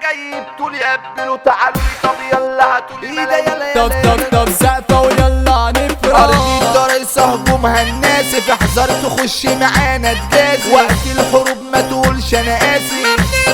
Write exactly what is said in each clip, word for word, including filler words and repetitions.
جاي بتقولي قبلوا تعالوا لي طب يلا هاتولي ملايين. طب طب طب سقفة ويلا نفرح. أرض الدرس هجومها الناسف احذر تخش معانا تجازي وقت الحروب ما تقولش انا قاسي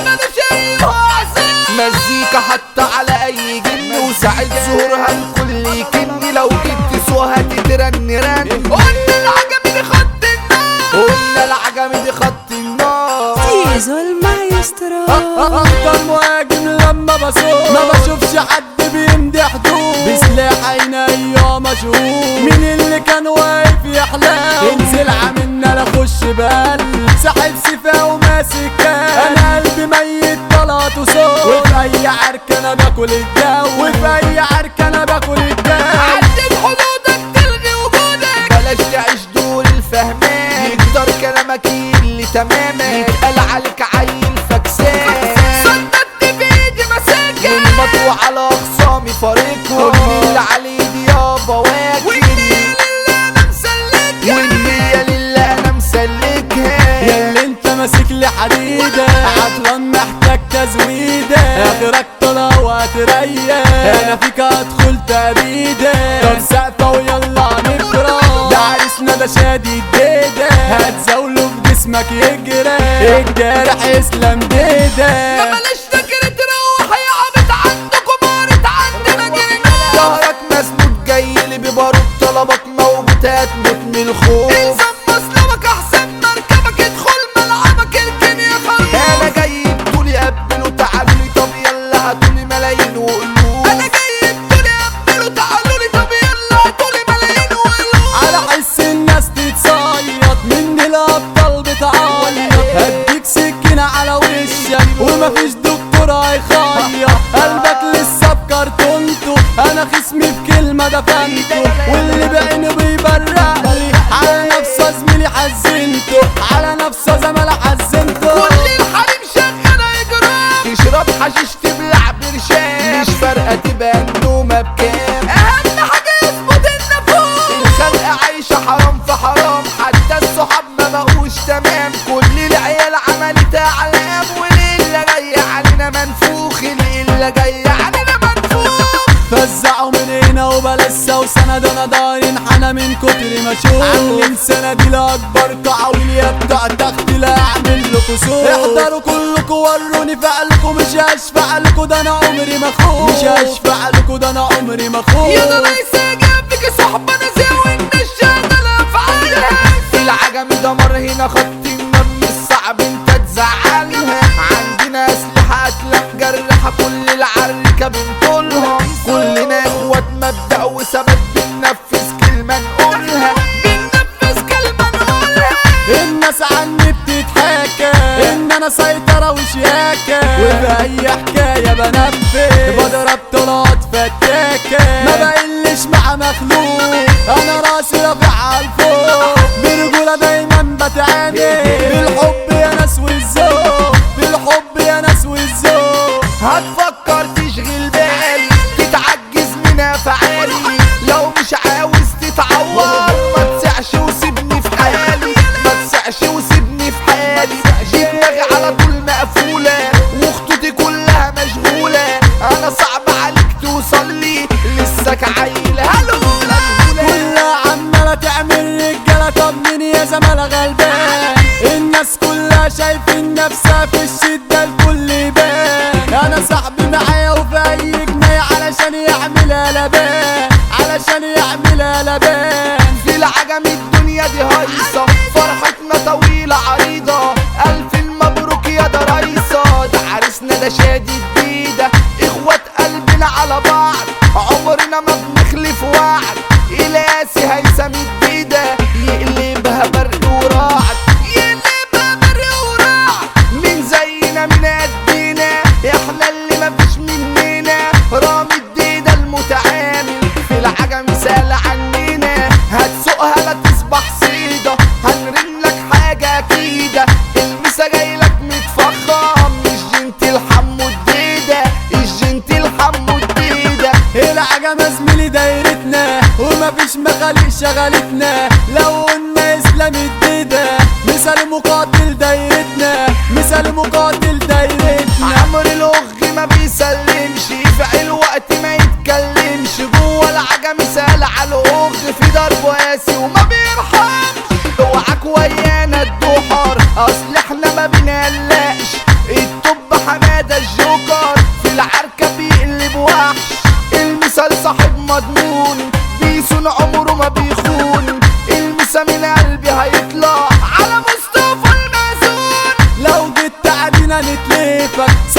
مزيكا حتى على اي جن وساعة ظهورها الكل يكني لو جبت سوها تترن رن. قلنا العجمي دي خط النار قلنا العجمي دي خط النار زيزو المايسترو. اكتر مهاجم لما بصوت ما بشوفش حد بيمدي حدود بسلاح عيني مشهور. مين اللي كان واقف يحلم انزل عملنا لا اخش بال ساحب سيفا وماسك كان. انا قلبي ميت طلعت وصوت وفي اي عركه انا باكل الجو وفي اي عركه انا باكل الجو. عدد حدودك تلغي وجودك بلاش تعيش دول الفهمان يقدر كلامك اللي تماما يتقال عليك عيل فكسان. صدقت بايدي مساكن والمطوع على اخصامي فارقهم اللي عليه دي يابا واكل والنية لله انا مسلكها والنية لله انا مسلكها. ياللي انت ماسك لي حديدة عطلان محتاج تزويدة اخرك طلع وهتريح انا فيك هدخل تأبيدة. طب سقفة ويلا نفرح ده عريسنا ده شادي الديدة هتزاوله في جسمك يجري الجارح اسلام ديدة. ما بلاش فكرة تروح يا عبد عندكم مارت عندنا جنون. ظهرك مسنود جاي لي ببارود طلبك موجود هتموت من الخوف. انسان مسلمك احسن مركبك ادخل ملعبك الكن يا خروف. انا جاي بتقولي قبلوا تعالوا لي طب يلا هاتولي ملايين وقلوب. انا جاي بتقولي قبلوا تعالوا لي طب يلا هاتولي ملايين وقلوب. على حس الناس تتصيط من الابطال بتعيط هديك سكينة على وشك ومفيش دكتور هيخيط قلبك لسه بكرتونته انا خصمي بكلمة دفنته واللي بعينه بيبرقلي على نفسه زميلي حزنته على نفسه زمالة حزنته. كل الحريم شغالة اجرام تشرب حشيش تبلع برشام مش فارقة تبقى النومة بكام. اهم حاجة يظبط النفوس الخلق عايشة حرام في حرام حتى الصحاب ما بقوش تمام. كل العيال عملت اعلام والليلة جاية علينا منفوخ الليلة جاية علينا منفوخ. فزعوا من هنا وبلاش سوسنة ده انا داري انحنى من كتر ما اشوف عاملين سنة لاكبر قعويل يا بتوع تخت لا اعمل لكوا سوق. احضروا كلكوا وروني فعلكوا مش هشفع لكوا ده انا عمري ما اخوف مش هشفع لكوا ده انا عمري ما اخوف. يا ده ليس جنبك صحبة ناسية وانت الشغالة افعالها. العجمي دمر هنا خط النار مش صعب انت تزعلها. عندنا اسلحة اتلام جرحة كل العركة بنطولها. كلنا اخوات مبدأ وثبات بننفذ كلمة نقولها. بننفذ كلمة نقولها. الناس عني بتتحكى ان انا سيطرة وشياكة وفي اي حكاية بنفذ بضرب طلعت فتاكة ما بقلش مع مخلوق انا راسي رافع عالفوق برجولة دايما بتعامل بالحب يا ناس والذوق بالحب يا ناس والذوق. هتفكر تشغل بالي تتعجز من افعالي لو مش عاوز تتعور ما تسعش وسيبني في حالي ما تسعش وسيبني في حالي. دماغي على طول مقفولة وخطوطي كلها مشغولة انا صعب عليك توصل لي لسك عيل هلولة كلها عمالة تعمل رجالة طب مين يا زمالة غلبان الناس كلها شايفين نفسها في الشدة الكل يبان. انا صاحبي معايا وفي اي جنيه علشان يعمل قلبان علشان يعمل قلبان. في العجمي الدنيا دي هايصة فرحتنا طويلة عريضة ألف مبروك يا ده ريصة. ده عريسنا ده شادي الديدة اخوات قلبنا على بعض عمرنا ما بنخلف وعد. إلاسي هيثم الديدة يقلبها برق ورعد يقلبها برق ورعد. مين زينا من قدنا احنا اللي مفيش مننا. رامي الديدة المتعامل في العجمي سأل عننا هتسوقها لا تصبح صيدة هنرن لك حاجة أكيدة. المسا جايلك متفخم مش جنتي حمو الديدة الجنتي حمو الديدة. العجمة زميلي دايرتنا ومفيش مخالق شغلتنا لو قلنا اسلام الديدة مثال مقاتل دايرتنا مثال مقاتل دايرتنا. عمرو الأخ ما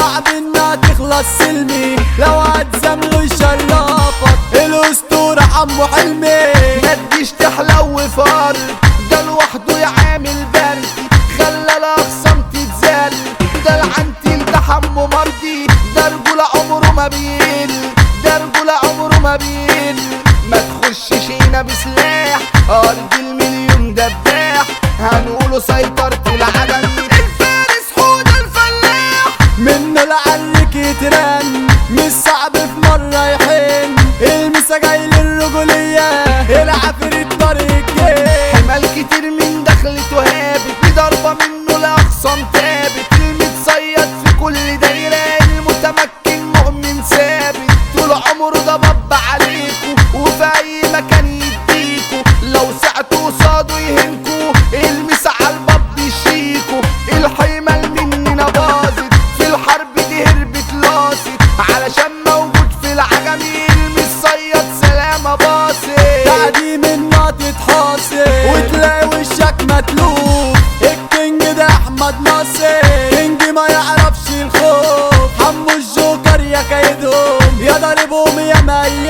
صعب انها تخلص سلمي لو هتزامله يشرفك الاسطورة عمو حلمي. ما تجيش تحلو فار ده لوحده يعامل برد خلى الاخصام تتزل ده العنتيل ده حمو مرضي ده رجولة عمره ما بيقل ده رجولة عمره ما بيقل. ما تخشش هنا بسلاح ارض المليون دباح هنقوله سيطرة العجم الفارس حود الفلاح منه لعلك يترن مش صعب في مرة يحن المسا جاي للرجولية العفريت طريق جاي حمال كتير من دخلته هابت بضربة منه لأقصام ثابت المتصيد في كل دايرة المتمكن مؤمن ثابت طول عمره ده بب عليكو وفي أي مكان يديكو لو سعتوا قصاده يهنكو المسا عالباب يشيكو الحمال مننا باظت في الحرب دي هربت لاصت علشان موجود في العجم المتصيد سلامة باصت تعدي من ما تتحاصر وتلاقي وشك متلوف الكينج ده احمد ناصر كينج ما يعرفش الخوف حمو الجوكر يا كيدهم يا ضاربهم يا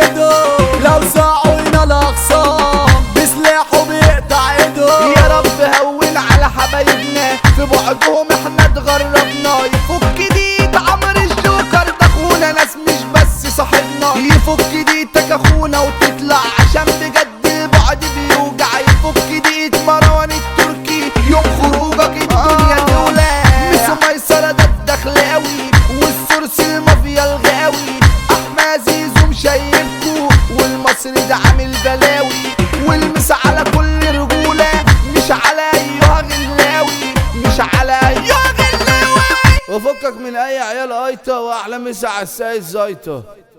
ميدهم لو ساعوا ينال اخصام بسلاحه بيقطع ايدهم. يا رب هون على حبايبنا في بعدهم احنا اتغربنا يفك ديت عمر الجوكر ده اخونا ناس مش بس صاحبنا يفك ديتك اخونا وتطلع عشان بجد البعد بيوجع يفك ديت مروان التركي يوم خروجك الدنيا تولع مش ميسرة ده الدخل قوي والسورس المافيا الغاوي احمد زيزو مشيبكو والمصري ده عامل بلاوي والمس على كل رجولة مش على ايها غلاوي مش على ايها غلاوي وفكك من اي عيال ايطة واحلى مسا على السايس زايطة.